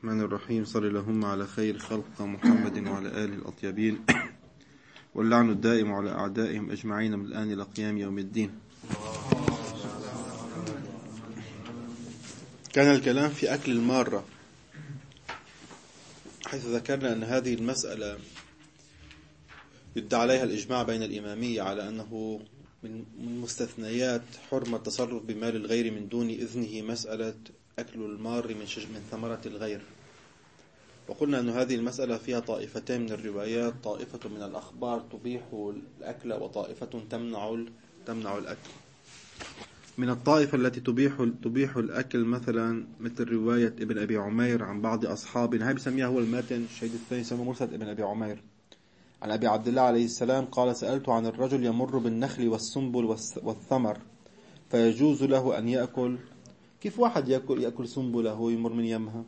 الرحمن الرحيم. صلى اللهم على خير خلق محمد وعلى آله الأطيبين واللعن الدائم على أعدائهم أجمعين من الآن إلى قيام يوم الدين. كان الكلام في أكل المارة، حيث ذكرنا أن هذه المسألة يدعى عليها الإجماع بين الإمامية على أنه من مستثنيات حرمة التصرف بمال الغير من دون إذنه مسألة أكل المار من ثمرة الغير. وقلنا أن هذه المسألة فيها طائفتين من الروايات، طائفة من الأخبار تبيح الأكل وطائفة تمنع الأكل. من الطائفة التي تبيح الأكل مثلا مثل رواية ابن أبي عمير عن بعض أصحابنا، هاي بسميها هو الماتن، الشهيد الثاني يسمى مرسل ابن أبي عمير، عن أبي عبد الله عليه السلام قال: سألت عن الرجل يمر بالنخل والسنبل والثمر فيجوز له أن يأكل. كيف واحد يأكل سنبلة وهو يمر من يمها؟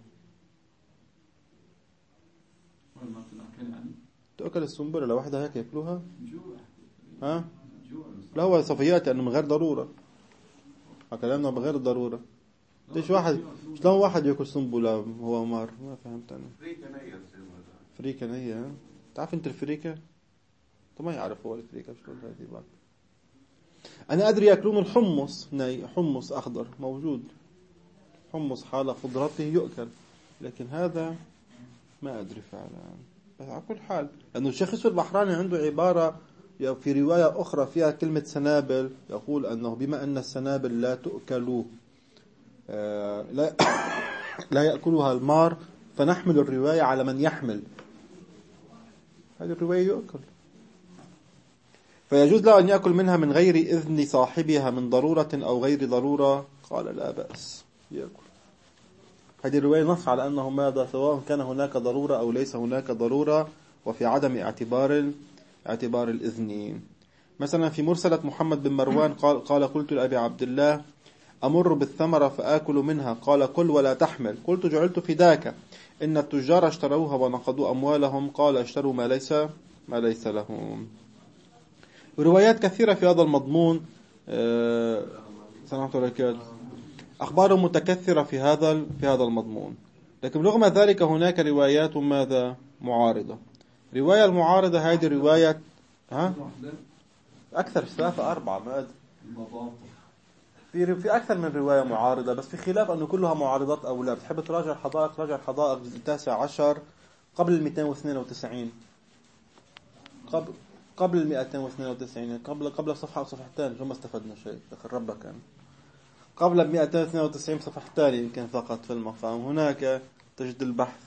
تأكل السنبلة لوحدها هيك يأكلوها؟ ها؟ لا، هو سوف يأتي أنه من غير ضرورة، كلامنا بغير ضرورة. ليش شلون واحد يأكل سنبلة وهو مار؟ ما فهمت أنا. فريكة نية. تعرف أنت الفريكة؟ أنت ما يعرف هو الفريكة شلون هذه بعد. أنا أدري يأكلون الحمص ني، حمص أخضر موجود، حمص حال خضرته يؤكل، لكن هذا ما أدري فعلا. بس على كل حال، لأنه الشيخ يوسف البحراني عنده عبارة في رواية أخرى فيها كلمة سنابل، يقول أنه بما أن السنابل لا تؤكل لا يأكلها المار، فنحمل الرواية على من يحمل هذه الرواية يؤكل، فيجوز له أن يأكل منها من غير إذن صاحبها من ضرورة أو غير ضرورة. قال: لا بأس يأكل. هذه الرواية نص على أنه ماذا، سواء كان هناك ضرورة أو ليس هناك ضرورة، وفي عدم اعتبار الإذن. مثلا في مرسلة محمد بن مروان قال: قلت لأبي عبد الله: أمر بالثمرة فآكل منها؟ قال: كل ولا تحمل. قلت: جعلت فداك، إن التجار اشتروها ونقضوا أموالهم. قال: اشتروا ما ليس لهم. روايات كثيرة في هذا المضمون، أخبار متكثرة في هذا المضمون. لكن رغم ذلك هناك روايات ماذا معارضة. رواية المعارضة هذه رواية أكثر، 3 4 ما أدري، في أكثر من رواية معارضة، بس في خلاف أنه كلها معارضات أو لا. بتحب تراجع الحدائق، راجع الحدائق الجزء 19 قبل 292، قبل 292، قبل صفحة أو صفحتين، ما استفدنا شيء دخل ربك يعني. قبل 292 صفحتين يمكن فقط في المقام، هناك تجد البحث.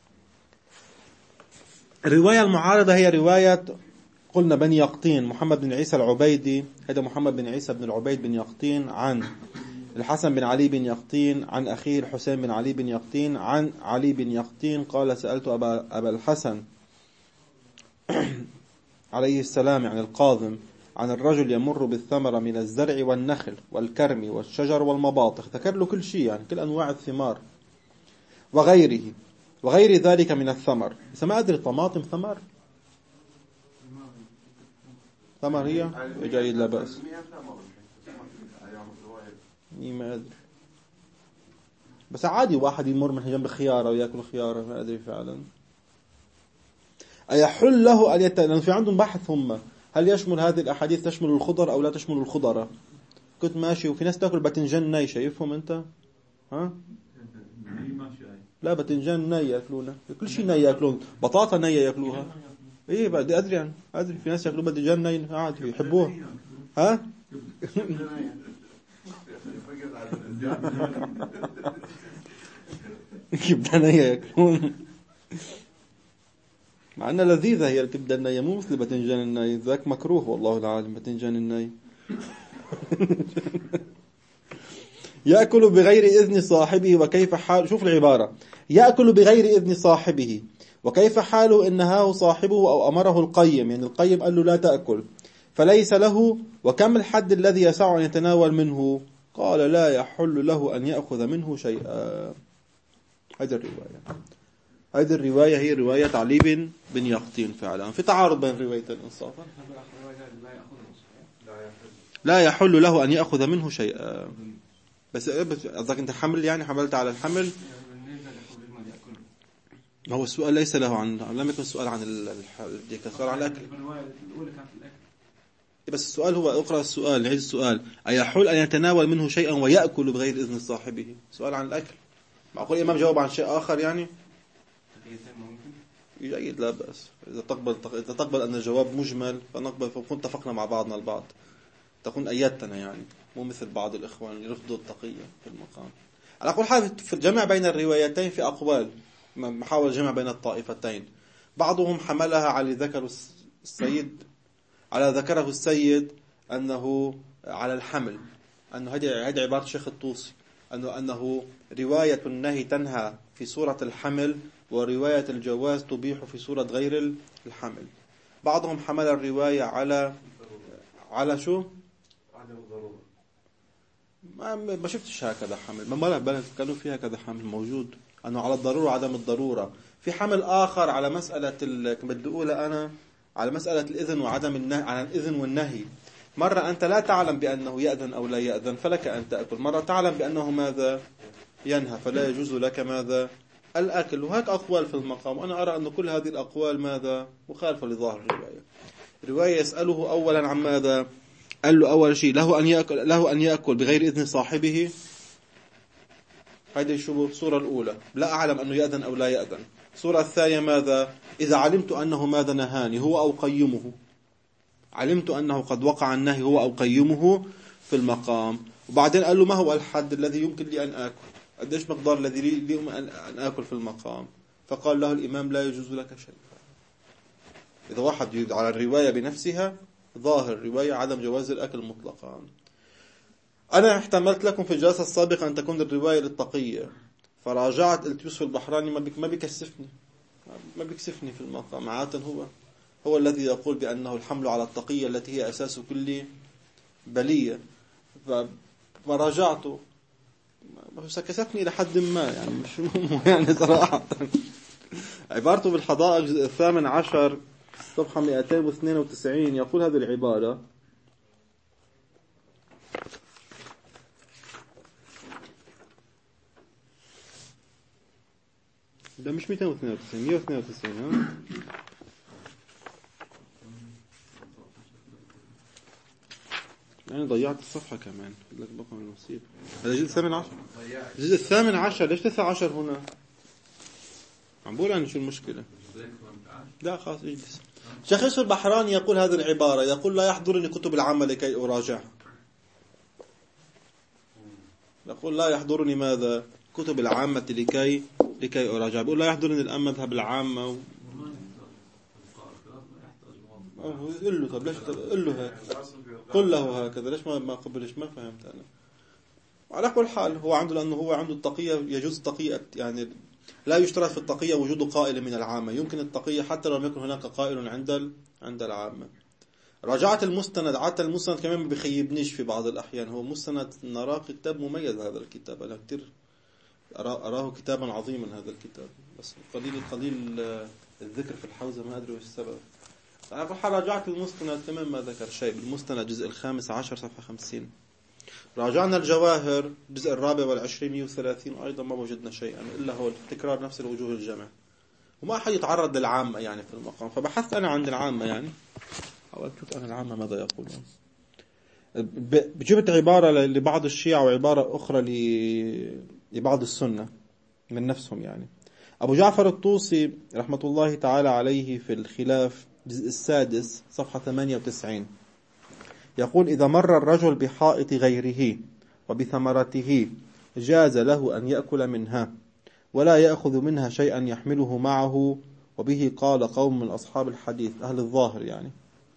الرواية المعارضة هي رواية قلنا بني يقطين، محمد بن عيسى العبيدي، هذا محمد بن عيسى بن العبيد بن يقطين، عن الحسن بن علي بن يقطين، عن أخيه الحسين بن علي بن يقطين، عن علي بن يقطين قال: سألت أبا الحسن عليه السلام يعني القاظم عن الرجل يمر بالثمرة من الزرع والنخل والكرم والشجر والمباطخ، ذكر له كل شيء يعني كل أنواع الثمار وغير ذلك من الثمر. إذا ما أدري طماطم ثمر هي جيد، لا بأس. ما أدري، بس عادي واحد يمر من جنب خيارة ويأكل خيارة، ما أدري فعلا. أيحل له أن لأن في عندهم بحث هم، هل يشمل هذه الأحاديث تشمل الخضر أو لا تشمل الخضرة؟ كنت ماشي وفي ناس تأكل باذنجان ني، شايفهم أنت؟ لا، باذنجان ني يأكلونه، كل شيء ني يأكلون، بطاطا ني يأكلوها. إيه بعد أدري في ناس يأكلون باذنجان ني عادي يحبوها. كبدة نية يأكلون، مع أنها لذيذة هي الكبدة النية، مو مثل باذنجان الني، ذاك مكروه والله العالم باذنجان الني. يأكل بغير إذن صاحبه وكيف حال. شوف العبارة: يأكل بغير إذن صاحبه وكيف حاله إن نهاه صاحبه أو أمره القيم، يعني القيم قال له لا تأكل فليس له. وكم الحد الذي يسع أن يتناول منه؟ قال: لا يحل له أن يأخذ منه شيئا. هذه الرواية هي رواية علي بن يقطين. فعلا في تعارض بين روايتين إنصافا. لا يحل له أن يأخذ منه شيئا. بس قصدك أنت حمل، يعني حملت على الحمل. ما هو السؤال ليس له لم يكن السؤال عن السؤال عن الأكل. الأولى كانت الأكل. بس السؤال هو اقرأ السؤال، نعيد السؤال: أيحل أن يتناول منه شيئا ويأكل بغير إذن صاحبه؟ سؤال عن الأكل. معقول الإمام جاوب عن شيء آخر يعني؟ جيد، لا بأس. إذا تقبل أن الجواب مجمل فنقبل، فنكون اتفقنا مع بعضنا البعض، تكون أيدتنا يعني، مو مثل بعض الإخوان يرفضوا التقية في المقام. على كل حال في الجمع بين الروايتين في أقوال، محاول الجمع بين الطائفتين. بعضهم حملها على ذكره السيد أنه على الحمل، أنه هذه عبارة الشيخ الطوسي، أنه رواية النهي تنهى في سورة الحمل، ورواية الجواز تبيح في سورة غير الحمل. بعضهم حمل الرواية على شو؟ عدم الضرورة. ما شفتش هكذا حمل، ما بل كانوا فيها كذا حمل موجود، أنه على الضرورة عدم الضرورة. في حمل آخر على مسألة كما بدي أقول أنا، على مسألة الإذن وعدم النهي، على الإذن والنهي. مرة أنت لا تعلم بأنه يأذن أو لا يأذن فلك أن تأكل، مرة تعلم بأنه ماذا ينهى فلا يجوز لك ماذا الأكل. وهيك أقوال في المقام، وأنا أرى أن كل هذه الأقوال ماذا مخالفة لظاهر الرواية. يسأله أولا عن ماذا؟ قال له أول شيء له أن يأكل بغير إذن صاحبه. هذه شو الصورة الأولى، لا أعلم أنه يأذن أو لا يأذن. الصورة الثانية ماذا؟ إذا علمت أنه ماذا نهاني هو أو قيمه، علمت أنه قد وقع النهي هو أو قيمه في المقام. وبعدين قال له ما هو الحد الذي يمكن لي أن آكل، قديش مقدار الذي لي أن آكل في المقام؟ فقال له الإمام لا يجوز لك شيء. إذا واحد يريد على الرواية بنفسها، ظاهر الرواية عدم جواز الأكل مطلقا. أنا احتملت لكم في الجلسة السابقة أن تكون الرواية للتقية، فراجعت قلت يوسف البحراني ما بيكسفني في المقام. عادة هو الذي يقول بأنه الحمل على التقية التي هي أساس كل بلية، فراجعته كسفني إلى حد ما يعني، مش يعني صراحة. عبارته بالحدائق الجزء 18 صفحة 292 يقول هذه العبارة: ده مش 292 192 ها؟ يعني ضيعت الصفحة كمان، لك بقى من نصيب. هذا الجزء 18، الجزء 18. ليش 19 هنا؟ عم بقول أنا شو المشكلة. لا خلاص اجلس. شيخ يوسف البحراني يقول هذه العبارة، يقول لا يحضرني كتب العامة لكي أراجعها. يقول لا يحضرني ماذا؟ كتب العامة لكي أراجعها. بقول لا يحضرني الآن مذهب العامة قل له طب ليش قل له هيك، قل له هكذا، ليش ما قبلش؟ ما فهمت أنا. على كل حال هو عنده، لأنه هو عنده التقية، يجوز التقية يعني، لا يشترط في التقية وجود قائل من العامة، يمكن التقية حتى لو لم يكن هناك قائل عند العامة. راجعت المستند، عادة المستند كمان ما بيخيبنيش في بعض الأحيان، هو مستند نراه كتاب مميز. هذا الكتاب أنا كتير أراه كتابا عظيما هذا الكتاب، بس قليل الذكر في الحوزة، ما أدري وش السبب. راجعت المستند كمان ما ذكر شيء. بالمستند الجزء 15 صفحة 50. راجعنا الجواهر الجزء 24 130 أيضا ما وجدنا شيئا إلا هو تكرار نفس الوجوه الجمع، وما أحد يتعرض للعامة يعني في المقام. فبحثت أنا عند العامة يعني، حاولت أشوف أنا العامة ماذا يقولون. جبت عبارة لبعض الشيعة وعبارة أخرى لبعض السنة من نفسهم يعني. أبو جعفر الطوسي رحمة الله تعالى عليه في الخلاف الجزء 6 صفحة 98 يقول: إذا مر الرجل بحائط غيره وبثمرته جاز له أن يأكل منها ولا يأخذ منها شيئا يحمله معه، وبه قال قوم من أصحاب الحديث أهل الظاهر يعني.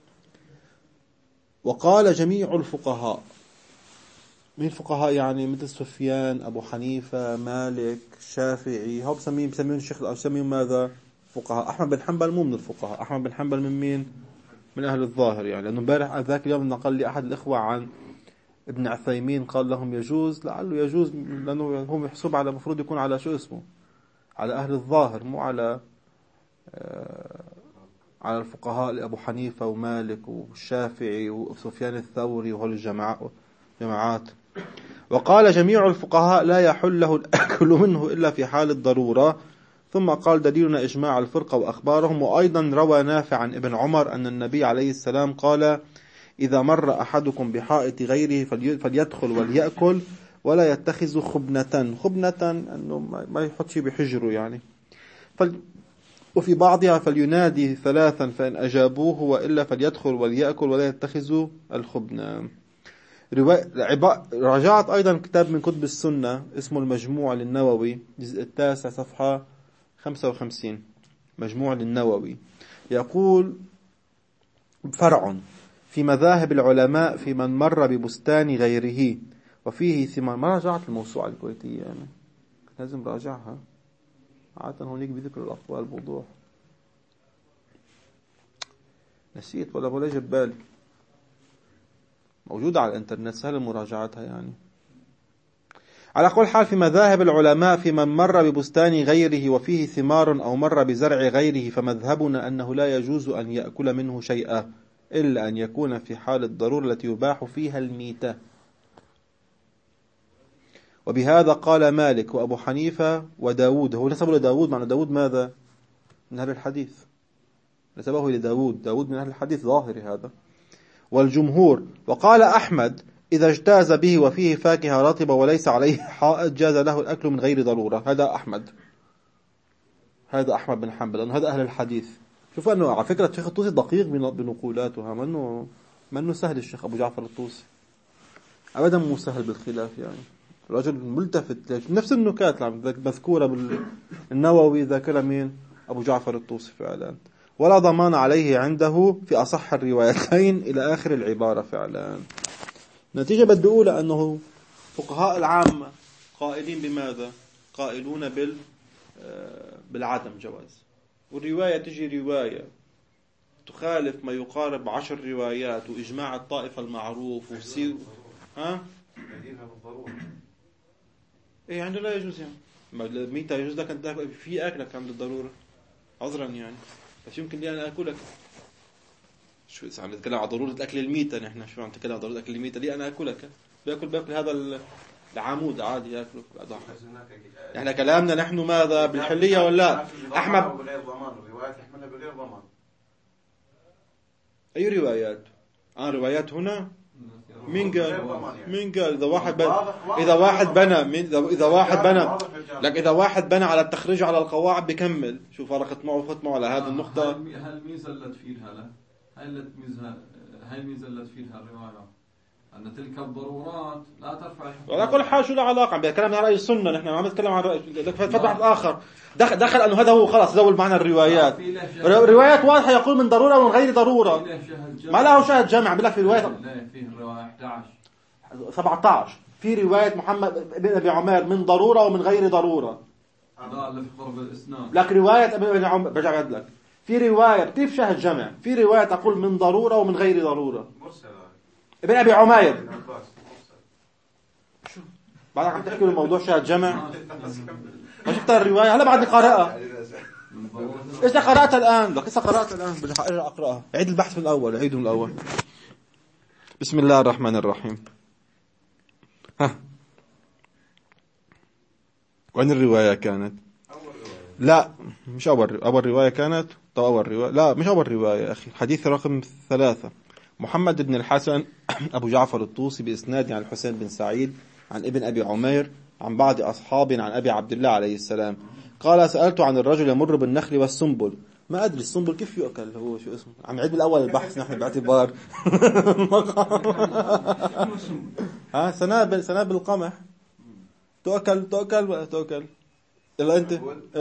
وقال جميع الفقهاء، من الفقهاء يعني مثل سفيان، أبو حنيفة، مالك، شافعي، هم بسميون الشيخ أو بسميون ماذا؟ فقهاء. أحمد بن حنبل مو من الفقهاء، أحمد بن حنبل من مين؟ من أهل الظاهر يعني. لأنه امبارح ذاك اليوم نقل لي أحد الإخوة عن ابن عثيمين قال لهم يجوز، لعله يجوز لأنه هم يحسب على مفروض يكون على شو اسمه، على أهل الظاهر، مو على الفقهاء لأبو حنيفة ومالك والشافعي وسفيان الثوري وهول الجماعات. وقال جميع الفقهاء لا يحل له الأكل منه إلا في حال الضرورة، ثم قال دليلنا إجماع الفرقة وأخبارهم. وأيضا روى نافع عن ابن عمر أن النبي عليه السلام قال إذا مر أحدكم بحائط غيره فليدخل وليأكل ولا يتخذ خبنة أنه ما يحط شيء بحجره يعني. وفي بعضها فلينادي ثلاثا فإن أجابوه وإلا فليدخل وليأكل ولا يتخذ الخبنة. راجعت أيضا كتاب من كتب السنة اسمه المجموع للنووي جزء 9 صفحة 55. مجموع للنووي يقول فرع في مذاهب العلماء في من مر ببستان غيره وفيه ثمار. ما راجعت الموسوعة الكويتية أنا لازم راجعها، عادة هونيك بذكر الأقوال بوضوح، نسيت ولا جاب بالي. موجودة على الانترنت سهل مراجعتها يعني. على كل حال في مذاهب العلماء في من مر ببستان غيره وفيه ثمار أو مر بزرع غيره فمذهبنا أنه لا يجوز أن يأكل منه شيئا إلا أن يكون في حال الضرورة التي يباح فيها الميتة. وبهذا قال مالك وأبو حنيفة وداود. هو نسبه لداود، معنى داود ماذا؟ من أهل الحديث، نسبه داود من أهل الحديث ظاهري هذا. والجمهور. وقال أحمد إذا اجتاز به وفيه فاكهة رطبة وليس عليه حائط جاز له الأكل من غير ضرورة. هذا أحمد بن حنبل لأنه هذا أهل الحديث. شوفوا أنه على فكرة الشيخ الطوسي دقيق بنقولاتها، منه سهل الشيخ أبو جعفر الطوسي أبدا، مو سهل بالخلاف يعني. رجل ملتفت نفس النكات مذكورة بالنووي ذاكرة مين؟ أبو جعفر الطوسي فعلا. ولا ضمان عليه عنده في أصح الروايتين إلى آخر العبارة فعلا. نتيجة بدي أقول أنه فقهاء العامة قائلين بماذا؟ قائلون بالعدم جواز. والرواية تجي رواية تخالف ما يقارب 10 روايات وإجماع الطائفة المعروف وسير إيه يعني لا يجوز يعني. ما الميتة يجوز لك أن تأكل في أكلك عند الضرورة عذرا يعني، بس يمكن لي أنا أكلك. شو إذا عم نتكلم عن ضرورة أكل الميتة، نحن شو عم نتكلم عن ضرورة أكل الميتة؟ لي أنا أكلك باكل هذا العمود عادي يأكله. إحنا كلامنا نحن ماذا بالحلية ولا أحمد؟ أي روايات؟ روايات هنا مين قال إذا واحد بنى على التخريج على القواعد بكمل. شوف أنا ختمه على هذه النقطة. هل ميزلت فيها هاي ميزلت فيها الرواية أن تلك الضرورات لا ترفع. ولا كل حاجة شو له علاقة بكلامنا عن رأي السنة، نحن ما عم نتكلم عن رأي فتح آخر. دخل أنه هذا هو خلاص زول معنى الروايات. روايات واضحة يقول من ضرورة ومن غير ضرورة، ما له شاهد جامع. بلك في رواية 17 في رواية محمد بن أبي عمير من ضرورة ومن غير ضرورة. لك رواية ابن أبي عمير برجع لك في رواية كيف شاهد جمع، في رواية تقول من ضرورة ومن غير ضرورة. ابن أبي عمير شو بعدك عم تحكي الموضوع شاهد جمع؟ ما شفت الرواية هلا بعدني قارئها. إيش قرأت الآن؟ لك إيش قرأت الآن؟ بدي أرجع أقرأها. عيد البحث من الأول، عيده من الأول. بسم الله الرحمن الرحيم. وين الرواية كانت؟ لا مش أول رواية كانت. طب أول رواية لا مش أول رواية أخي. حديث رقم 3 محمد بن الحسن أبو جعفر الطوسي بإسناد عن الحسين بن سعيد عن ابن أبي عمير عن بعض أصحاب عن أبي عبد الله عليه السلام قال سألت عن الرجل يمر بالنخل والسنبل. ما أدري السنبل كيف يؤكل، هو شو اسمه؟ عم نعيد بالأول البحث نحن باعتبار سنابل القمح تؤكل إلا أنت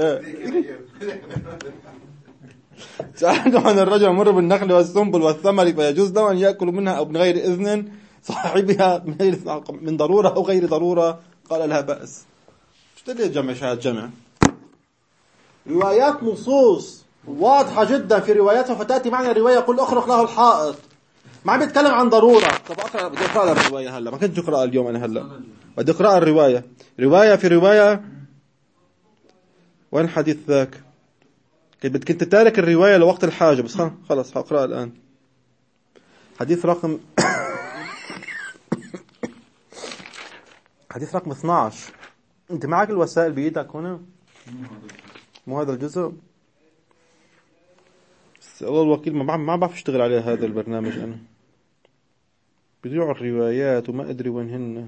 سألت عن الرجل يمر بالنخل والسنبل والثمر فيجوز له أن يأكل منها أو من غير إذن صاحبها من ضرورة أو غير ضرورة. قال لها بأس. شو تدري جمع شهاد جمع روايات نصوص واضحة جدا في رواياتها فتأتي معنا رواية يقول أخرق له الحائط، ما عم بيتكلم عن ضرورة. طب بدي أقرأ الرواية هلا، ما كنت أقرأ اليوم أنا هلا بدي أقرأ الرواية. رواية في رواية. وين حديث ذاك؟ كنت تارك الرواية لوقت الحاجة بس خلص هقرأ الآن. حديث رقم حديث رقم 12. أنت معك الوسائل بيدك هنا؟ مو هذا الجزء. الله الوكيل ما بعرف اشتغل على هذا البرنامج أنا. بيضيعوا الروايات وما أدري وين هن.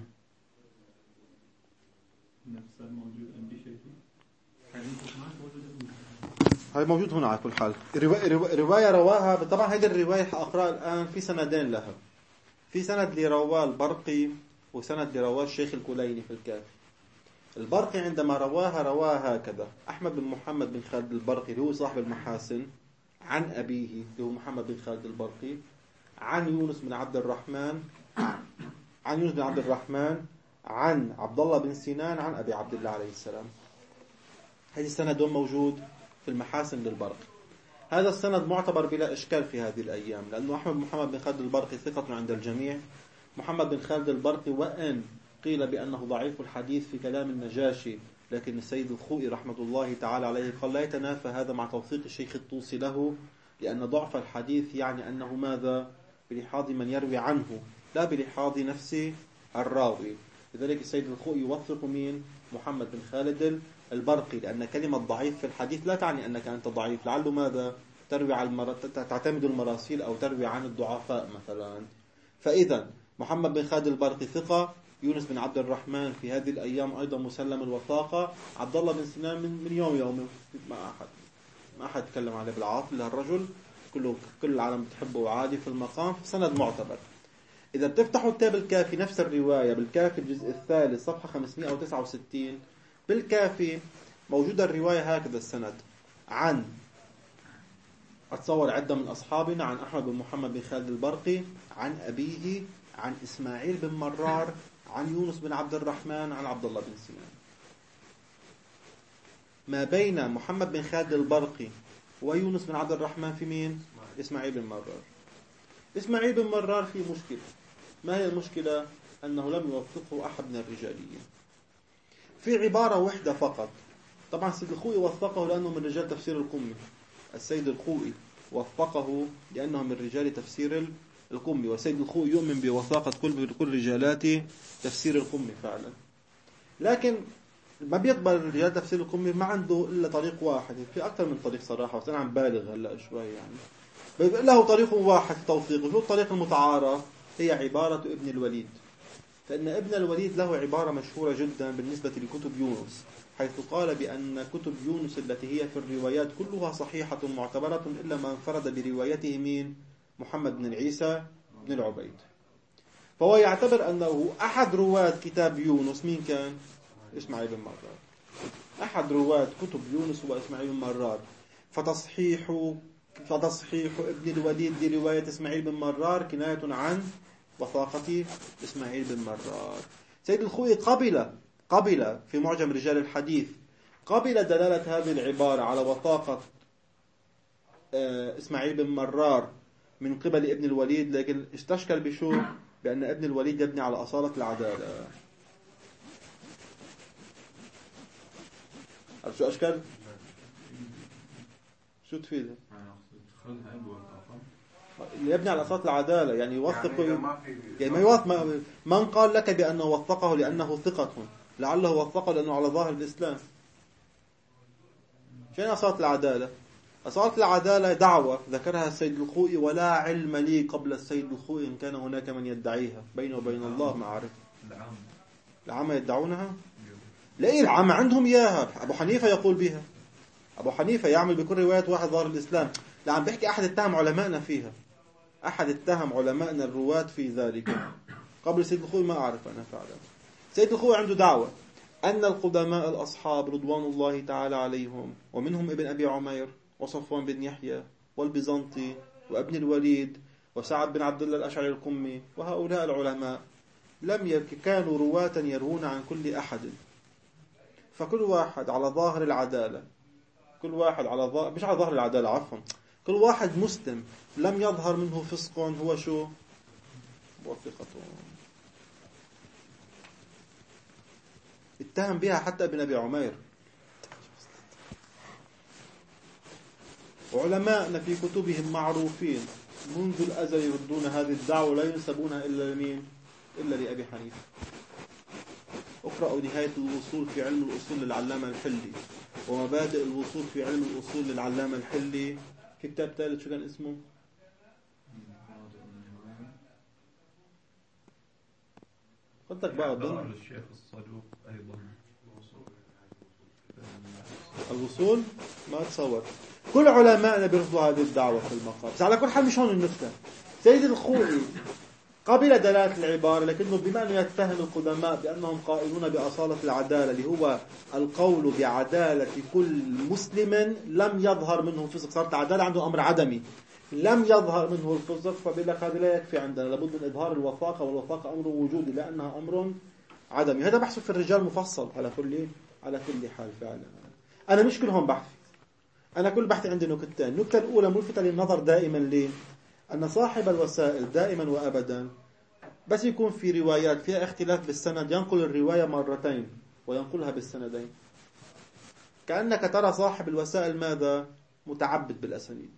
هاي موجود هنا على كل حال. رواية رواها طبعا. هذه الرواية حأقرأ الآن في سندين لها. في سند لرواه البرقي وسند لرواه الشيخ الكليني في الكافي. البرقي عندما رواها هكذا: أحمد بن محمد بن خالد البرقي اللي هو صاحب المحاسن عن أبيه اللي هو محمد بن خالد البرقي عن يونس بن عبد الرحمن عن عبد الله بن سنان عن أبي عبد الله عليه السلام. هذا السند موجود في المحاسن للبرقي. هذا السند معتبر بلا إشكال في هذه الأيام، لأنه أحمد بن محمد بن خالد البرقي ثقة عند الجميع. محمد بن خالد البرقي وإن قيل بأنه ضعيف الحديث في كلام النجاشي، لكن السيد الخوئي رحمة الله تعالى عليه قال لا يتنافى هذا مع توثيق الشيخ الطوسي له، لأن ضعف الحديث يعني أنه ماذا؟ بلحاظ من يروي عنه لا بلحاظ نفس الراوي. لذلك السيد الخوئي يوثق مين؟ محمد بن خالد البرقي، لأن كلمة ضعيف في الحديث لا تعني أنك أنت ضعيف، لعله ماذا؟ تروي على تعتمد المراسيل أو تروي عن الضعفاء مثلا. فإذا محمد بن خالد البرقي ثقة. يونس بن عبد الرحمن في هذه الأيام أيضا مسلم الوثاقة. عبد الله بن سنان من يوم ما أحد تكلم عليه بالعاطل. لهالرجل كل العالم بتحبه عادي في المقام، في سند معتبر. إذا بتفتحوا كتاب الكافي نفس الرواية بالكافي الجزء الثالث صفحة 569 بالكافي موجودة الرواية هكذا السند عن أتصور عدة من أصحابنا عن أحمد بن محمد بن خالد البرقي عن أبيه عن إسماعيل بن مرار عن يونس بن عبد الرحمن عن عبد الله بن سنان. ما بين محمد بن خالد البرقي ويونس بن عبد الرحمن في مين؟ إسماعيل بن مرار. إسماعيل بن مرار في مشكلة. ما هي المشكلة؟ أنه لم يوثقه أحد من الرجاليين في عبارة واحدة فقط. طبعا السيد الخوئي وثقه لأنه من رجال تفسير القمي. السيد الخوئي وثقه لأنه من رجال تفسير القمي، والسيد الخوئي يؤمن بوثاقة كل رجالات تفسير القمي فعلا. لكن ما بيقبل رجال تفسير القمي، ما عنده إلا طريق واحد. في أكثر من طريق صراحة، بس أنا عم بالغ هلأ شوي يعني. له طريق واحد في توثيقه. شو الطريق المتعارف؟ هي عبارة ابن الوليد. فإن ابن الوليد له عبارة مشهورة جدا بالنسبة لكتب يونس، حيث قال بأن كتب يونس التي هي في الروايات كلها صحيحة معتبرة إلا ما انفرد بروايته مين؟ محمد بن عيسى بن العبيد. فهو يعتبر أنه أحد رواد كتاب يونس مين كان؟ إسماعيل بن مرار. أحد رواد كتب يونس هو إسماعيل بن مرار. فتصحيح ابن الوليد لرواية إسماعيل بن مرار كناية عن وثاقة إسماعيل بن مرار. سيد الخوئي قبل في معجم رجال الحديث قبل دلالة هذه العبارة على وثاقة إسماعيل بن مرار من قبل ابن الوليد، لكن استشكل بشو؟ بأن ابن الوليد يبني على أصالة العدالة. عرف شو أشكال؟ شو تفيده؟ يبني على أصالة العدالة، يعني يوثق يعني ما يوثق. من قال لك بأنه وثقه لأنه ثقة؟ لعله وثقه لأنه على ظاهر الإسلام. شين أصالة العدالة؟ أصالة العدالة دعوة ذكرها السيد الخوئي، ولا علم لي قبل السيد الخوئي إن كان هناك من يدعيها. بينه وبين الله ما أعرف. العامة يدعونها؟ لا، العامة عندهم إياها. أبو حنيفة يقول بها. أبو حنيفة يعمل بكل رواية واحد ظاهر الإسلام. لا، عم بحكي أحد اتهم علماءنا فيها. أحد اتهم علماءنا الرواة في ذلك. قبل سيد الخوئي ما أعرف أنا فعلا. سيد الخوئي عنده دعوة أن القدماء الأصحاب رضوان الله تعالى عليهم، ومنهم ابن أبي عمير وصفوان بن يحيى والبيزنطي وابن الوليد وسعد بن عبد الله الأشعري القمي، وهؤلاء العلماء كانوا رواة يروون عن كل أحد. فكل واحد على ظاهر العدالة، كل واحد مش على ظاهر العدالة عفوا، كل واحد مسلم لم يظهر منه فسق هو شو؟ موثقته. اتهم بها حتى ابن أبي عمير. وعلماءنا في كتبهم معروفين منذ الأزل يردون هذه الدعوة، لا ينسبونها إلا لمين؟ إلا لأبي حنيفة. اقرأوا نهاية الوصول في علم الأصول للعلامة الحلي، ومبادئ الوصول في علم الأصول للعلامة الحلي. في كتاب ثالث شو كان اسمه؟ قلت لك بقى ضمن الشيخ الصدوق أيضا الوصول. ما تصور كل علماءنا بيرفضوا هذه الدعوة في المقام. بس على كل حال مش هون النكتة. سيد الخوئي قبل دلالة العبارة، لكنه بما أنه يتهم القدماء بأنهم قائلون بأصالة العدالة اللي هو القول بعدالة كل مسلم لم يظهر منه الفسق، صارت العدالة عنده أمر عدمي لم يظهر منه الفسق، فبيقول لك هذا لا يكفي عندنا، لابد من إظهار الوثاقة، والوثاقة أمر وجودي لأنها أمر عدمي. هذا بحث في الرجال مفصل على كل حال. فعلا أنا مش كل هون بحثي، أنا كل بحثي عندي نكتتين. النكتة الأولى ملفتة للنظر دائما ليه؟ أن صاحب الوسائل دائما وأبدا بس يكون في روايات فيها اختلاف بالسند ينقل الرواية مرتين وينقلها بالسندين. كأنك ترى صاحب الوسائل ماذا؟ متعبد بالأسانيد،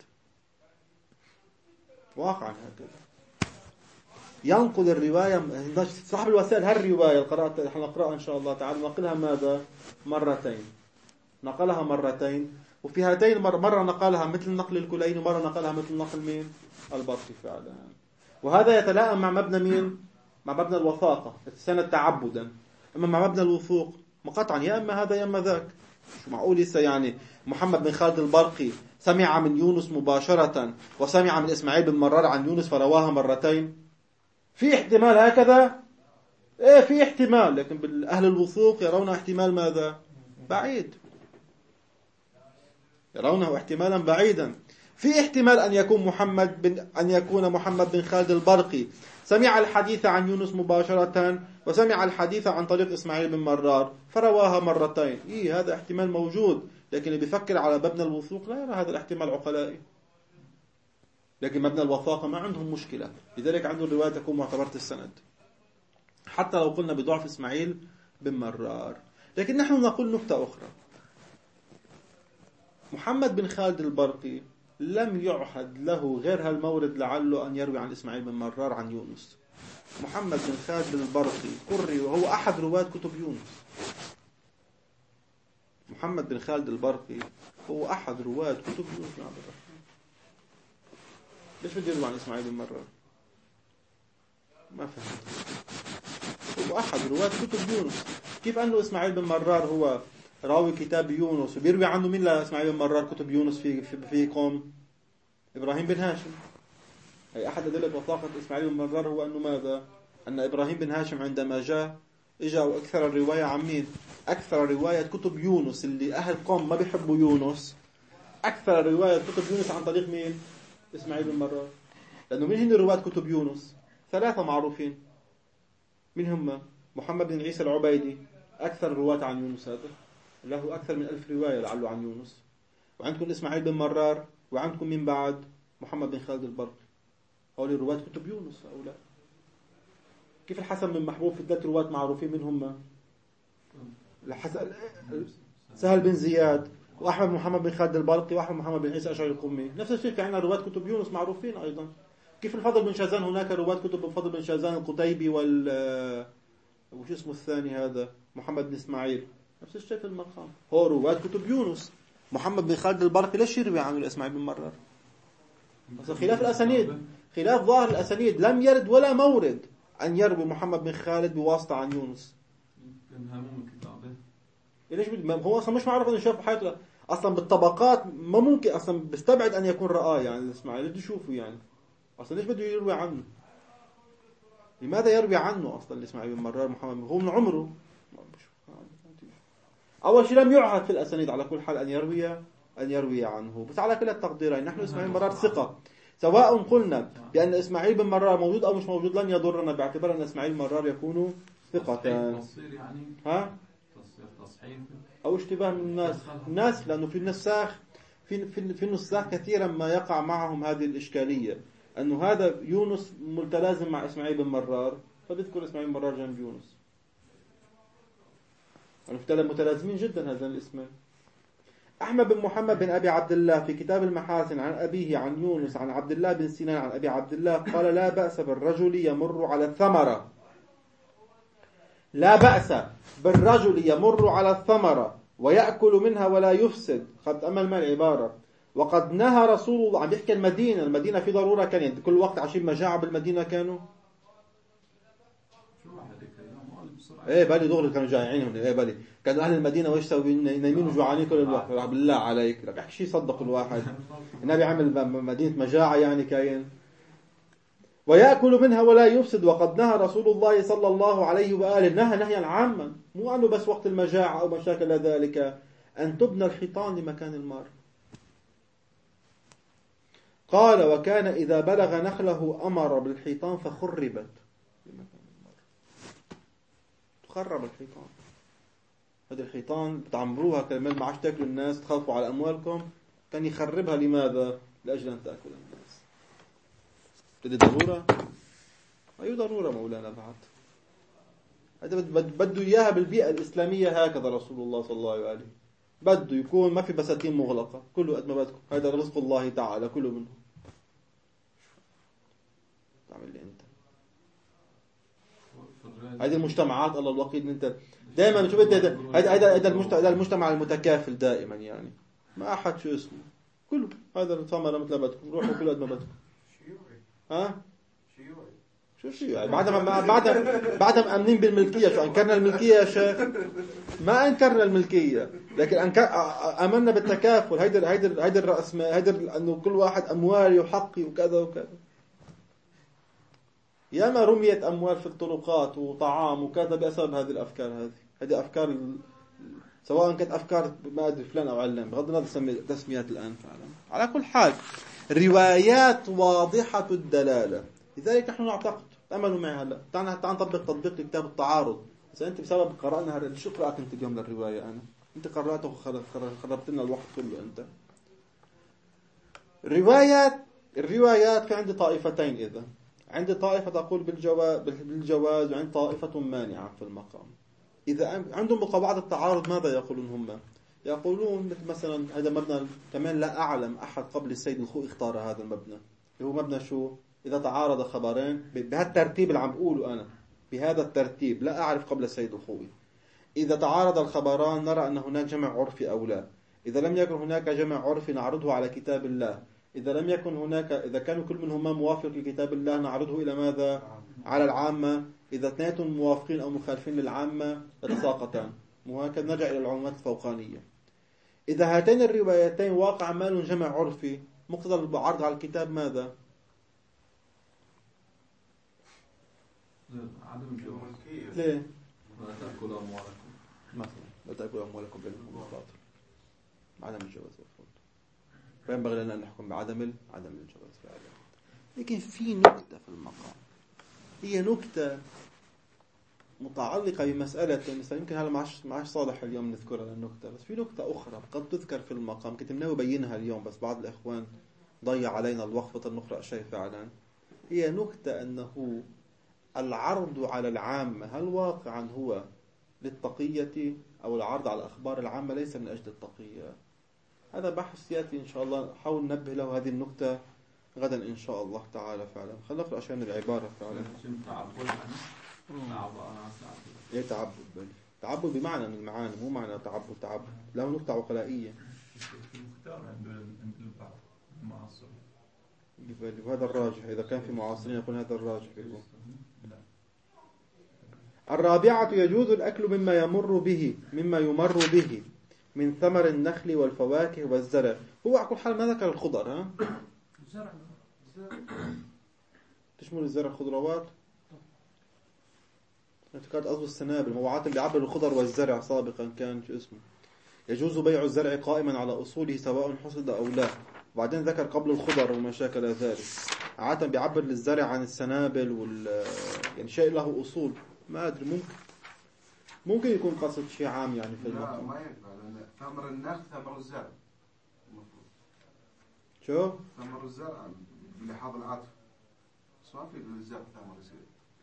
واقعا هكذا ينقل الرواية. صاحب الوسائل هالرواية القراءة نحن نقرأها إن شاء الله تعالى نقلها ماذا؟ مرتين، نقلها مرتين، وفي هاتين مرة نقلها مثل نقل الكلين ومرة نقلها مثل نقل مين؟ البرقي فعلا. وهذا يتلائم مع مبنى مين؟ مع مبنى الوثاقة السند تعبدا. أما مع مبنى الوثوق مقطعا يا أما هذا يا أما ذاك. شو معقول لسه يعني محمد بن خالد البرقي سمع من يونس مباشرة وسمع من إسماعيل بن مرار عن يونس فرواها مرتين؟ في احتمال هكذا؟ ايه في احتمال، لكن بالأهل الوثوق يرون احتمال ماذا؟ بعيد، يرونه احتمالا بعيدا. في احتمال أن يكون محمد بن خالد البرقي سمع الحديث عن يونس مباشرة وسمع الحديث عن طريق إسماعيل بن مرار فرواها مرتين. هذا احتمال موجود، لكن اللي بيفكر على مبنى الوثوق لا يرى هذا الاحتمال عقلائي. لكن مبنى الوثاقة ما عندهم مشكلة، لذلك عنده الرواية تكون معتبرة السند حتى لو قلنا بضعف إسماعيل بن مرار. لكن نحن نقول نكتة أخرى. محمد بن خالد البرقي لم يعهد له غير هالمورد لعله أن يروي عن إسماعيل بن مرار عن يونس. محمد بن خالد البرقي قري وهو أحد رواة كتب يونس. محمد بن خالد البرقي هو أحد رواة كتب يونس. ليش بده يروي عن إسماعيل بن مرار؟ ما فهمت. هو أحد رواة كتب يونس. كيف أنه إسماعيل بن مرار هو راوي كتاب يونس وبيروي عنه من لا إسماعيل بن مرار كتب يونس في قوم إبراهيم بن هاشم. أي أحد أدلة وثاقة إسماعيل بن مرار هو أنه ماذا؟ أن إبراهيم بن هاشم عندما إجا وأكثر الرواية عن مين؟ أكثر رواية كتب يونس اللي أهل قوم ما بيحبوا يونس، أكثر رواية كتب يونس عن طريق مين؟ إسماعيل بن مرار. لأنه من هن رواة كتب يونس؟ ثلاثة معروفين. من هم؟ محمد بن عيسى العبيدي أكثر رواة عن يونس، هذا له أكثر من 1000 رواية لعله عن يونس. وعندكم إسماعيل بن مرار، وعندكم من بعد محمد بن خالد البرقي. هؤلاء رواة كتب يونس هؤلاء. كيف الحسن بن محبوب في 3 رواة معروفين من هم؟ سهل بن زياد وأحمد محمد بن خالد البرقي وأحمد محمد بن عيسى أشعري القمي. نفس الشيء في عندنا رواة كتب يونس معروفين أيضا. كيف الفضل بن شازان هناك رواة كتب الفضل بن شازان القتيبي وش اسمه الثاني هذا محمد بن إسماعيل. نفس الشيء في المقام هو رواة كتب يونس. محمد بن خالد البرقي ليش يروي عنه الإسماعيل بن مرار؟ خلاف الأسانيد، خلاف ظاهر الأسانيد، لم يرد ولا مورد أن يروي محمد بن خالد بواسطة عن يونس. ليش هو أصلا مش معروف أنه شاف حياته أصلا بالطبقات، ما ممكن أصلا بيستبعد أن يكون رآه يعني الإسماعيل بده يشوفه يعني أصلا. ليش بده يروي عنه؟ لماذا يروي عنه أصلا الإسماعيل بن مرار محمد؟ هو من عمره أول شيء لم يعهد في الأسانيد على كل حال أن يروي عنه. بس على كل التقديرين نحن إسماعيل بن مرار ثقة، سواء قلنا بأن إسماعيل بن مرار موجود أو مش موجود لن يضرنا باعتبار أن إسماعيل بن مرار يكون ثقة. ها؟ أو اشتباه من الناس لأنه في النساخ في النساخ كثيرا ما يقع معهم هذه الإشكالية، أنه هذا يونس متلازم مع إسماعيل بن مرار فبيذكر إسماعيل بن مرار جنب يونس. متلازمين جدا هذا الاسم. أحمد بن محمد بن أبي عبد الله في كتاب المحاسن عن أبيه عن يونس عن عبد الله بن سنان عن أبي عبد الله قال لا بأس بالرجل يمر على الثمرة. لا بأس بالرجل يمر على الثمرة ويأكل منها ولا يفسد. قد أمل ما العبارة. وقد نهى رسول الله، عم يحكي المدينة في ضرورة كان كل وقت عايشين مجاعة بالمدينة كانوا. ايه بالي دغري كانوا جائعين. ايه بالي كانوا اهل المدينه ويش يسوي؟ نايمين وجوعانين كل الوقت. بالله عليك لك احكي شيء صدق الواحد. النبي عمل مدينه مجاعه يعني كاين. ويأكل منها ولا يفسد. وقد نهى رسول الله صلى الله عليه وآله، نهى نهيا عاما، مو أنه بس وقت المجاعة أو مشاكل ذلك، أن تبنى الحيطان لمكان المار. قال وكان إذا بلغ نخله أمر بالحيطان فخربت. تخرب الحيطان. هذه الحيطان بتعمروها كرمال ما عادش تاكلوا الناس، تخافوا على أموالكم، كان يخربها. لماذا؟ لأجل أن تأكل الناس. هذه ضرورة؟ أي ضرورة مولانا بعد. هذا بده إياها بالبيئة الإسلامية. هكذا رسول الله صلى الله عليه وآله بده يكون ما في بساتين مغلقة، كله قد ما بدكم. هذا رزق الله تعالى، كله منه. تعمل لي أنت هذه المجتمعات. الله الوقيد أنت دائما شو بدي. هذا المجتمع المتكافل دائما يعني ما أحد شو اسمه كله هذا الثمرة مثل ما بدكم، روحوا كله قد ما بدكم. ها شو يعني بعد ما أمنين بالملكية. شو أنكرنا الملكية يا شيخ؟ ما أنكرنا الملكية، لكن أمنا بالتكافل. هيدا الرأسمال، هيدا أنه كل واحد أموالي وحقي وكذا وكذا. ياما رميت أموال في الطرقات وطعام وكذا بسبب هذه الأفكار. هذه أفكار سواء كانت أفكار ما أدري فلان أو علان، بغض النظر تسميات الآن فعلا. على كل حال الروايات واضحة الدلالة، لذلك نحن نعتقد. تأملوا معي هلا، تعال نطبق تطبيق لكتاب التعارض. إذا أنت بسبب قرأنا شو قرأت أنت اليوم للرواية؟ أنت قرأته وخربت لنا الوقت كله. أنت الروايات في عندي طائفتين. إذا عندي طائفة تقول بالجواز، وعندي طائفة مانعة في المقام. إذا عندهم بقواعد التعارض ماذا يقولون هم؟ يقولون مثلا هذا مبنى كمان لا أعلم أحد قبل السيد الخوئي اختار هذا المبنى، اللي هو مبنى شو؟ إذا تعارض خبرين بهذا الترتيب اللي عم بقوله أنا، بهذا الترتيب لا أعرف قبل السيد الخوئي. إذا تعارض الخبران نرى أن هناك جمع عرفي أو لا. إذا لم يكن هناك جمع عرفي نعرضه على كتاب الله. إذا لم يكن هناك، إذا كانوا كل منهما موافق لكتاب الله نعرضه إلى ماذا؟ على العامة. إذا اثنيناتهم موافقين أو مخالفين للعامة يتساقطان، وهكذا نرجع إلى العلومات الفوقانية. إذا هاتين الروايتين واقع مال جمع عرفي، مقتضى العرض على الكتاب ماذا؟ عدم الجواز. ليه؟ لا تأكلوا أموالكم مثلا لا تأكلوا أموالكم بينكم بالباطل. عدم الجواز يفضل. فينبغي لنا أن نحكم بعدم الجواز فعلا. لكن في نكتة في المقام، هي نكتة متعلقة بمسألة يمكن هذا ما عادش صالح اليوم نذكرها النكتة، بس في نكتة أخرى قد تذكر في المقام كنت ناوي أبينها اليوم، بس بعض الإخوان ضيع علينا الوقت نقرأ شيء فعلا. هي نكتة أنه العرض على العامة هل واقعا هو للتقية أو العرض على الأخبار العامة ليس من أجل التقية. هذا بحث يأتي إن شاء الله، حاول ننبه له هذه النكتة غدا إن شاء الله تعالى. فعلا خلينا نقرأ عشان العبارة فعلا. إيه تعبد؟ بل تعبد بمعنى من المعاني، مو معنى تعبد له نكتة عقلائية. وهذا الراجح، إذا كان في معاصرين يكون هذا الراجح. الرابعة يجوز الأكل مما يمر به من ثمر النخل والفواكه والزرع. هو على كل حال ما ذكر الخضر. ها زرع تشمل الزرع خضروات. كانت قصد السنابل، موعات اللي عبر الخضر والزرع سابقا كان شو اسمه. يجوز بيع الزرع قائما على أصوله سواء حصد أو لا. وبعدين ذكر قبل الخضر وما شاكل ذلك. عادة بيعبر للزرع عن السنابل يعني شيء له أصول. ما أدري، ممكن يكون قصد شيء عام يعني في المقام. لا ما ينفع، لأن ثمر النخل ثمر الزرع المفروض. شو؟ ثمر الزرع بلحاظ العاطفة، بس ما في الزرع ثمر يصير.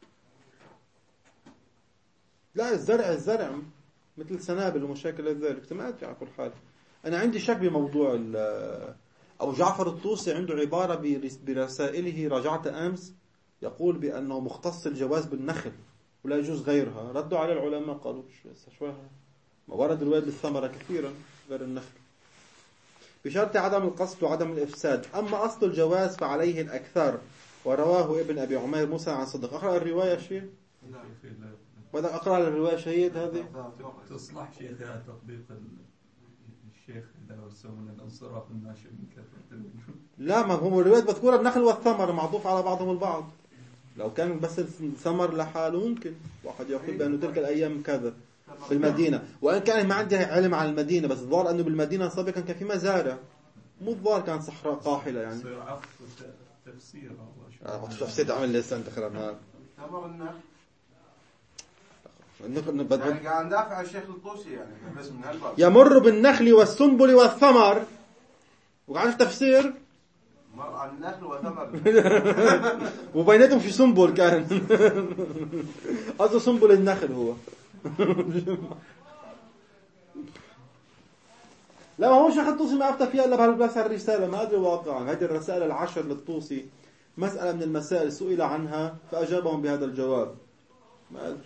لا الزرع مثل سنابل ومشاكل ذلك. ما أدري على كل حال. أنا عندي شك بموضوع أو جعفر الطوسي عنده عبارة برسائله راجعت أمس يقول بأنه مختص الجواز بالنخل ولا يجوز غيرها. ردوا على العلماء قالوا شو ورد الوارد بالثمرة كثيرا غير النخل. بشرط عدم القصد وعدم الإفساد. أما أصل الجواز فعليه الأكثر، ورواه ابن أبي عمير موسى عن صدق. أقرأ الرواية شيء؟ بدك أقرأ الرواية شهيد هذه؟ تصلح شيخ تطبيق الشيخ إذا رسمنا الانصراف الناشئ من كثرة لا، ما هو الرواية مذكورة النخل والثمر معطوف على بعضهم البعض. لو كان بس الثمر لحاله ممكن واحد يقول بأنه تلك الأيام كذا في المدينة، وإن كان ما عندي علم عن المدينة، بس الظاهر أنه بالمدينة سابقا كان في مزارع، مو الظاهر كانت صحراء قاحلة يعني. يصير عفو تفسير تفسير عمل لسه أنت خير النهار. تمر النخل يعني قاعد ندافع عن الشيخ الطوسي يعني بس من هالباب. يمر بالنخل والسنبل والثمر، وعارف تفسير مر عن النخل وثمر وبيناتهم في سنبل كان قصده سنبل النخل هو لا، ما هو شيخ الطوسي ما أفتى فيها إلا بس الرسالة. ما أدري واقعا هذه الرسائل 10 للطوسي مسألة من المسائل سئل عنها فأجابهم بهذا الجواب. ما أدري.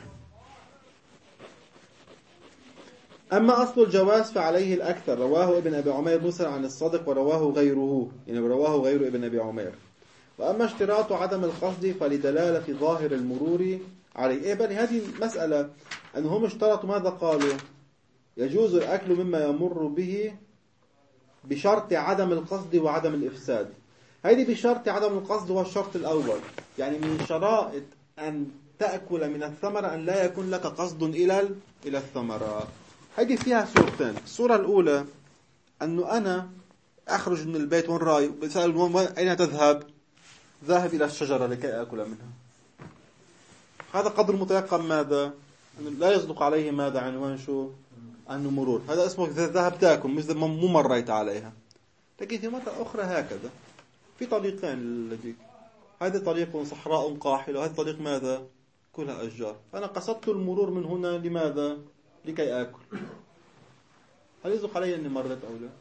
أما أصل الجواز فعليه الأكثر، رواه ابن أبي عمير موسى عن الصادق ورواه غيره، يعني رواه غير ابن أبي عمير. وأما اشتراط عدم القصد فلدلالة ظاهر المرور عليه. إيه بل هذه مسألة أنهم اشترطوا ماذا قالوا؟ يجوز الأكل مما يمر به بشرط عدم القصد وعدم الإفساد. هذه بشرط عدم القصد هو الشرط الأول، يعني من شرائط أن تأكل من الثمرة أن لا يكون لك قصد إلى الثمرة. هذه فيها صورتين. الصورة الأولى أنه أنا أخرج من البيت وين راي، بسأل أين تذهب؟ ذاهب إلى الشجرة لكي أكل منها. هذا قدر متيقن ماذا؟ أنه لا يصدق عليه ماذا عنوان شو؟ أنه مرور. هذا اسمه ذهب تاكل، مو مريت عليها. لكن في مرة أخرى هكذا في طريقين لديك، هذا طريق صحراء قاحلة وهذا طريق ماذا؟ كلها أشجار. أنا قصدت المرور من هنا لماذا؟ لكي آكل. هل يصدق علي أني مرت أو لا؟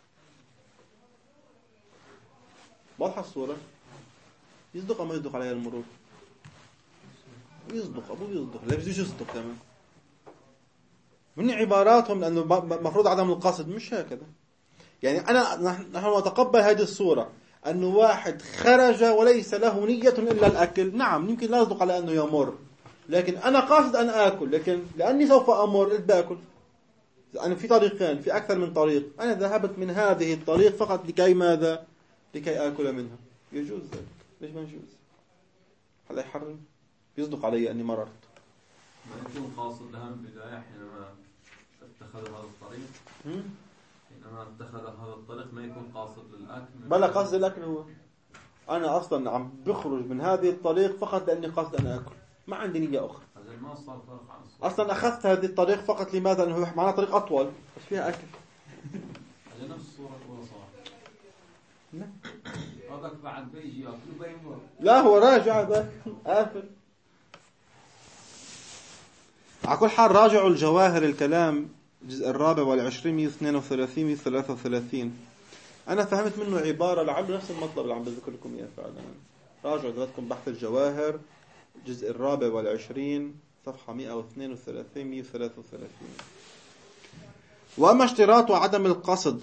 واضحة الصورة؟ يصدق أو ما يصدق علي المرور؟ يصدق أبو يصدق، لا بيجوش يصدق كمان. من عباراتهم لأنه مفروض عدم القصد، مش هكذا. يعني نحن نتقبل هذه الصورة أنه واحد خرج وليس له نية إلا الأكل، نعم يمكن لا يصدق على أنه يمر، لكن أنا قاصد أن آكل، لكن لأني سوف أمر باكل. أنا في طريقين، في أكثر من طريق، أنا ذهبت من هذه الطريق فقط لكي ماذا؟ لكي آكل منها. يجوز ذلك، ليش ما يجوز؟ هل يحرم؟ يصدق علي أني مررت. ما يكون قاصد لها من البداية حينما اتخذ هذا الطريق. حينما اتخذ هذا الطريق ما يكون قاصد للأكل. بلا قصد الأكل هو. أنا أصلا عم بخرج من هذه الطريق فقط لأني قاصد أن آكل، ما عندي نية أخرى. ما صار فرق عن الصورة. أصلا أخذت هذه الطريق فقط لماذا؟ لأنه معنا طريق أطول بس فيها أكل. هذا نفس الصورة الأولى صار. لا. هذاك بعد بيجي يأكل بيمر. لا هو راجع ذاك آكل. على كل حال راجعوا الجواهر الكلام الجزء 24 132 133. أنا فهمت منه عبارة لعل نفس المطلب اللي عم بذكر لكم إياه فعلا. راجعوا ذاتكم بحث الجواهر الجزء 24 صفحة 132 133. وأما اشتراط عدم القصد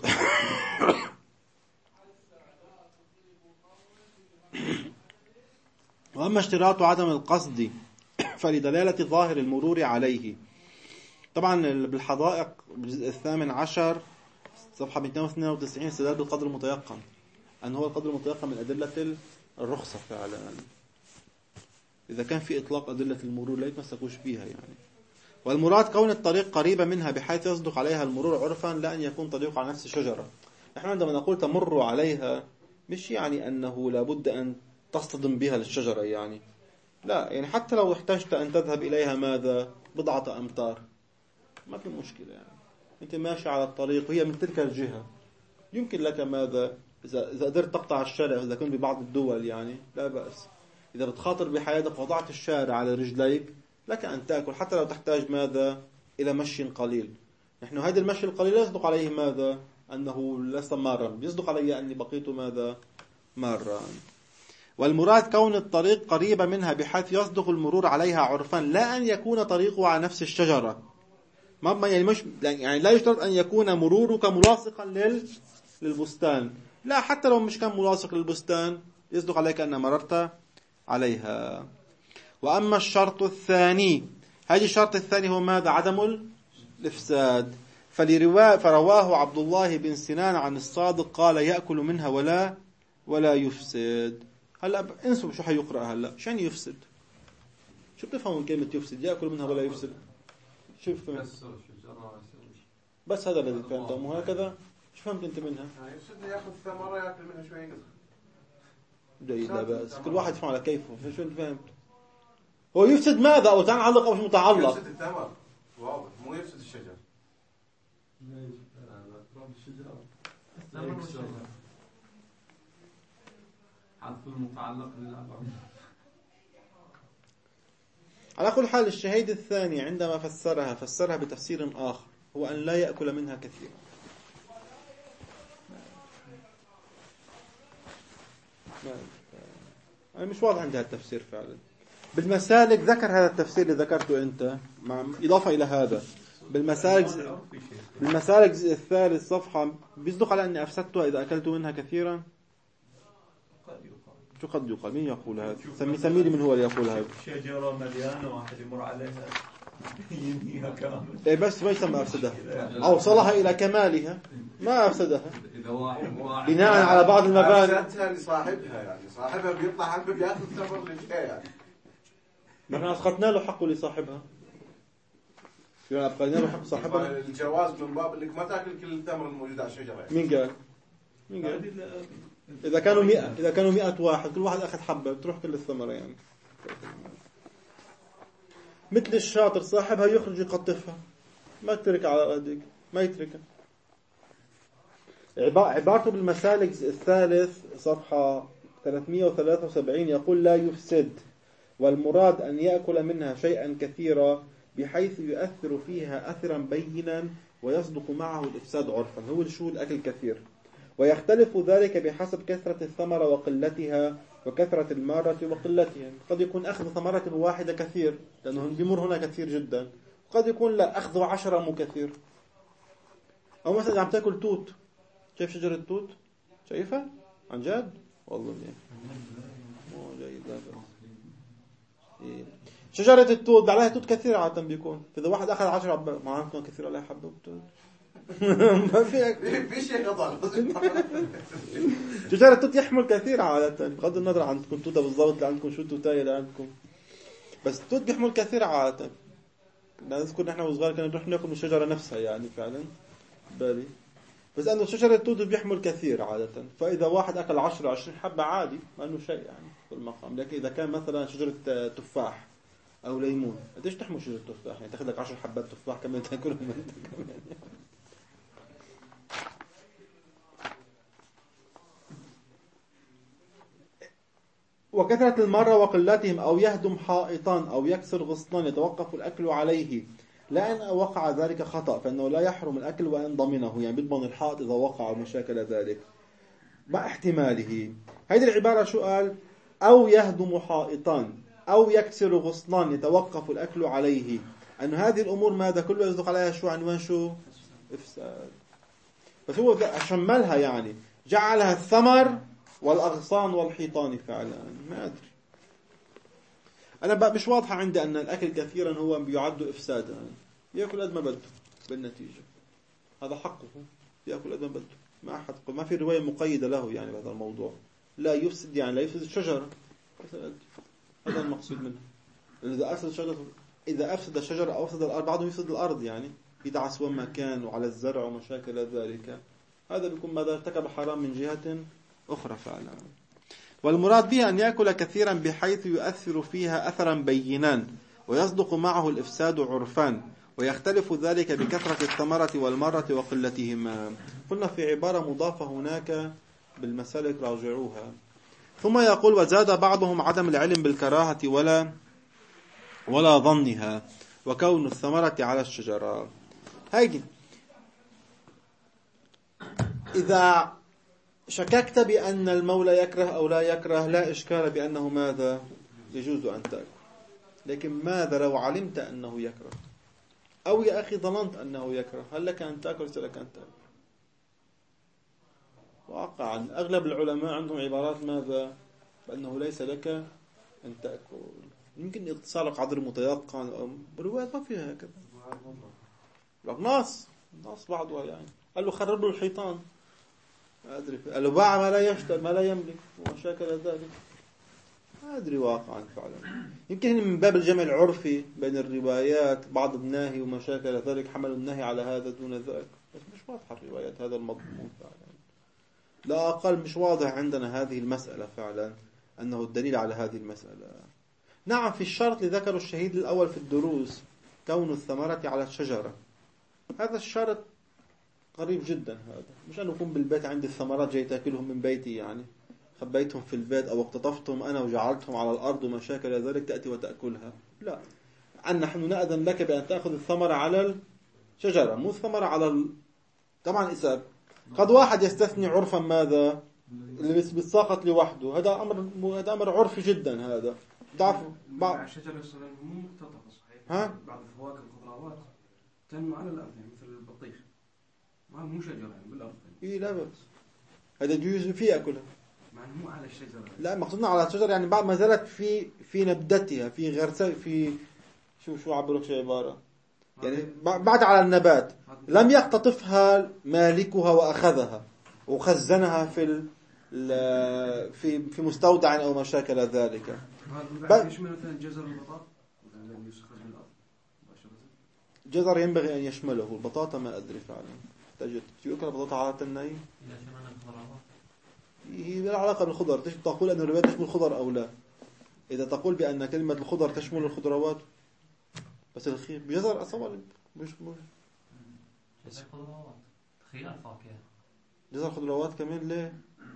وأما اشتراط عدم القصد فلدلالة ظاهر المرور عليه. طبعا بالحدائق بالجزء 18 صفحة 292 استدلال بالقدر المتيقن، أن هو القدر المتيقن من أدلة الرخصة فعلا. إذا كان في إطلاق أدلة المرور لا يتمسكوش فيها يعني. والمراد كون الطريق قريبة منها بحيث يصدق عليها المرور عرفا، لا أن يكون طريق على نفس الشجرة. نحن عندما نقول تمر عليها مش يعني أنه لابد أن تصطدم بها للشجرة يعني، لا، يعني حتى لو احتجت أن تذهب إليها ماذا؟ بضعة أمتار ما في مشكلة يعني. أنت ماشي على الطريق وهي من تلك الجهة، يمكن لك ماذا؟ إذا قدرت تقطع الشارع، إذا كنت ببعض الدول يعني لا بأس. إذا بتخاطر بحياتك وضعت الشارع على رجليك لك أن تأكل حتى لو تحتاج ماذا؟ إلى مشي قليل. نحن هذا المشي القليل لا يصدق عليه ماذا؟ أنه لست مارا، يصدق علي أني بقيت ماذا؟ مارا. والمراد كون الطريق قريبة منها بحيث يصدق المرور عليها عرفا، لا أن يكون طريقه على نفس الشجرة. ما يعني مش يعني لا يشترط أن يكون مرورك ملاصقا للبستان، لا حتى لو مش كان ملاصق للبستان يصدق عليك أن مررت عليها. وأما الشرط الثاني، هذا الشرط الثاني هو ماذا؟ عدم الإفساد. فرواه عبد الله بن سنان عن الصادق قال يأكل منها ولا يفسد. هلا انسوا شو حيقرأ هلا، شان يفسد؟ شو بتفهموا من كلمة يفسد؟ يأكل منها ولا يفسد؟ شوف بس هذا الذي فهمته، مو هكذا؟ شو فهمت انت منها؟ يفسد ياخذ ثمرة ياكل منها شوي قصر. جيد، لا بأس، كل واحد يفهم على كيفه. شو انت فهمت؟ هو يفسد ماذا؟ او متعلق او مش متعلق؟ يفسد الثمر واضح، مو يفسد الشجر. حذف المتعلق للأمر. على كل حال الشهيد الثاني عندما فسرها بتفسير آخر، هو أن لا يأكل منها كثيرا. أنا مش واضح عندي هذا التفسير فعلا. بالمسالك ذكر هذا التفسير اللي ذكرته أنت، مع إضافة إلى هذا بالمسالك الثالث صفحة بيصدق على أني أفسدتها إذا أكلت منها كثيرا. شو قد يقال؟ مين يقول هذا؟ سميني من هو اللي يقول هذا؟ شجرة مليانة واحد يمر عليها ينهيها كامل. إيه بس ما يسمى أفسدها، أوصلها إلى كمالها، ما أفسدها. إذا واحد بناء على بعض المباني أفسدها لصاحبها، يعني صاحبها بيطلع عنه بياخذ ثمر للشيء يعني. نحن أسقطنا له حقه لصاحبها، يعني أبقينا له حق صاحبها. الجواز من باب انك ما تاكل كل التمر الموجود على الشجرة يعني. مين قال؟ إذا كانوا 100 واحد كل واحد أخذ حبة بتروح كل الثمرة يعني. مثل الشاطر صاحبها يخرج يقطفها، ما تترك على قدك، ما يتركها. عبارته بالمسالك الثالث صفحة 373 يقول لا يفسد، والمراد أن يأكل منها شيئا كثيرا بحيث يؤثر فيها أثرا بينا ويصدق معه الإفساد عرفا. هو شو الأكل كثير، ويختلف ذلك بحسب كثرة الثمرة وقلتها وكثرة المارة وقلتها. قد يكون أخذ ثمرة واحدة كثير لأنه بيمر هنا كثير جدا، قد يكون لا أخذ 10 مو كثير. أو مثلا عم تأكل توت، شايف شجرة التوت؟ شايفها؟ عن جد؟ والله مو جيد. لا إيه. شجرة التوت عليها توت كثير عادة بيكون، إذا واحد أخذ 10 عبا ما عندكم كثير عليها حبة توت. ما في شيء غلط. شجرة التوت يحمل كثير عادة، بغض النظر عندكم توتة بالضبط اللي عندكم شو توتاية اللي عندكم، بس التوت بيحمل كثير عادة. نذكر نحن وصغار كنا نروح ناكل من الشجرة نفسها يعني فعلا بالي، بس أنه شجرة التوت بيحمل كثير عادة، فإذا واحد أكل 10-20 حبة عادي ما أنه شيء يعني في المقام. لكن إذا كان مثلا شجرة تفاح أو ليمون، قديش تحمل شجرة تفاح؟ يعني تأخذ لك 10 حبات تفاح كمان تاكلهم أنت كمان. وكثرة المرة وقلتهم، أو يهدم حائطان أو يكسر غصنان يتوقف الأكل عليه، لأن وقع ذلك خطأ فإنه لا يحرم الأكل وإن ضمنه، يعني بيضمن الحائط إذا وقع ومشاكل ذلك مع احتماله. هذه العبارة شو قال؟ أو يهدم حائطان أو يكسر غصنان يتوقف الأكل عليه، أن هذه الأمور ماذا كله يصدق عليها شو عنوان شو؟ إفساد. بس هو شملها يعني جعلها الثمر والأغصان والحيطان فعلا. ما أدري، أنا بقى مش واضحة عندي أن الأكل كثيرا هو بيعد إفسادا. يأكل قد ما بده بالنتيجة، هذا حقه، يأكل قد ما بده، ما في رواية مقيدة له يعني بهذا الموضوع. لا يفسد يعني لا يفسد الشجرة، هذا المقصود منه. إذا أفسد الشجرة أو أفسد الأرض، بعضهم يفسد الأرض يعني يدعس وما كان وعلى الزرع ومشاكل ذلك، هذا بيكون ماذا ارتكب حرام من جهة أخرى فعلا. والمراد به أن يأكل كثيرا بحيث يؤثر فيها أثرا بينا ويصدق معه الإفساد عرفان، ويختلف ذلك بكثرة الثمرة والمرة وقلتهما. قلنا في عبارة مضافة هناك بالمسالك راجعوها. ثم يقول وزاد بعضهم عدم العلم بالكراهة ولا ظنها وكون الثمرة على الشجرة. هاي إذا شككت بأن المولى يكره أو لا يكره لا إشكال بأنه ماذا يجوز أن تأكل. لكن ماذا لو علمت أنه يكره أو يا أخي ظننت أنه يكره، هل لك أن تأكل لك أن تأكل؟ واقعا أغلب العلماء عندهم عبارات ماذا؟ بأنه ليس لك أن تأكل. يمكن اتصالك عذر متيقن، روايات ما فيها هكذا. ناس بعضها يعني قال له خرب له الحيطان، ما أدري، قال له باع ما لا يشتري ما لا يملك ومشاكل ذلك، ما أدري واقعا فعلا. يمكن من باب الجمع العرفي بين الروايات، بعض الناهي ومشاكل ذلك حملوا النهي على هذا دون ذلك، بس مش واضحة الروايات هذا المضمون فعلا. لا أقل مش واضح عندنا هذه المسألة فعلا، أنه الدليل على هذه المسألة. نعم في الشرط اللي ذكره الشهيد الأول في الدروس، كون الثمرة على الشجرة، هذا الشرط قريب جدا. هذا مش أن يكون بالبيت عندي الثمرات جاي تأكلهم من بيتي، يعني خبيتهم في البيت أو اقتطفتهم أنا وجعلتهم على الأرض ومشاكل ذلك تأتي وتأكلها، لا. نحن نأذن لك بأن تأخذ الثمرة على الشجرة، مو الثمرة على طبعا إساب. قد واحد يستثني عرفا ماذا اللي بيتساقط لوحده، هذا أمر عرفي جدا. هذا تعرفوا بعض الشجر مو مقتطفة صحيح، بعض الفواكه والخضروات تنمو على الأرض يعني مثل البطيخ، مو شجرة يعني بالأرض. إيه لا بس هذا يجوز فيه أكلها، مع مو على الشجرة. لا مقصودنا على الشجر يعني بعد ما زالت في نبدتها، في غرسها، في شو عبرك شيء عبارة يعني بعد على النبات، لم يقتطفها مالكها وأخذها وخزنها في مستودع أو مشاكل ذلك. يشمل مثلا جزر البطاطا لم يسخز من الأرض مباشرة. جزر ينبغي أن يشمله، البطاطا ما أدري فعلا. تجد يؤكل البطاطا على النهي، هي لا علاقة بالخضر. تقول أن الرواية تشمل الخضر أو لا؟ إذا تقول بأن كلمة الخضر تشمل الخضروات، بس الخير بجزر أصلا مش جزر خضروات، خيار فاكهة، جزر خضروات كمان ليه؟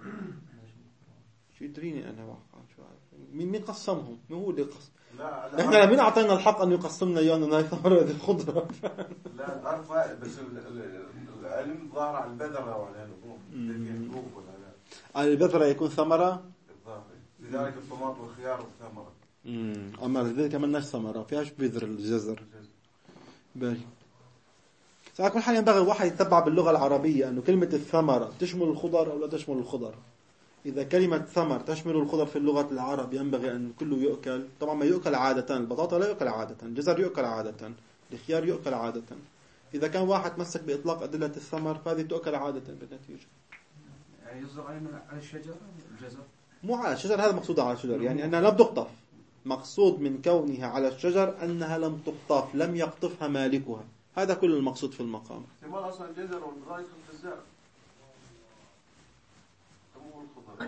شو يدريني أنا واقعا شو عارف مين قسمهم؟ مين هو اللي قسم؟ إحنا مين أعطينا الحق أن يقسمنا إيانا هاي ثمرة هذه الخضرة؟ لا العرف بس العلم ظاهر على البذرة وعلى النبوغ ولا لا؟ البذرة يكون ثمرة، لذلك الطماط والخيار ثمرة. أما ذلك كمان ناش ثمرة فيهاش بذر الجزر. بالي على كل حال ينبغي الواحد يتبع باللغة العربية أنه كلمة الثمرة تشمل الخضر أو لا تشمل الخضر. إذا كلمة ثمر تشمل الخضر في اللغة العرب ينبغي أن كله يؤكل. طبعا ما يؤكل عادة، البطاطا لا يؤكل عادة، الجزر يؤكل عادة، الخيار يؤكل عادة. إذا كان واحد مسك بإطلاق أدلة الثمر فهذه تؤكل عادة بالنتيجة. يعني يصدق على الشجر الجزر مو على الشجر، هذا مقصود على الشجر يعني أنها لم تقطف. مقصود من كونها على الشجر أنها لم تقطف، لم يقطفها مالكها، هذا كل المقصود في المقام. احتمال أصلا الجزر والبذار يكون في الزرع مو الخضر،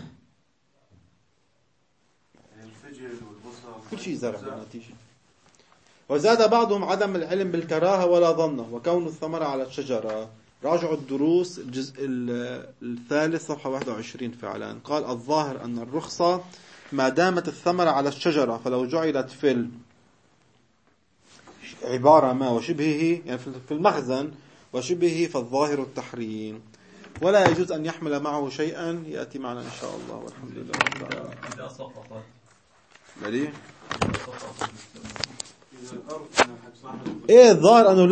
يعني الفجل والبصل كل شيء زرع بالنتيجة. وزاد بعضهم عدم العلم بالكراهة ولا ظنه وكون الثمرة على الشجرة. راجعوا الدروس الجزء الثالث صفحة 21 فعلا. قال الظاهر أن الرخصة ما دامت الثمرة على الشجرة، فلو جعلت في عبارة ما وشبهه يعني في المخزن وشبهه فالظاهر التحريم، ولا يجوز أن يحمل معه شيئا يأتي معنا إن شاء الله والحمد لله. إذا سقطت إيه الظاهر أنه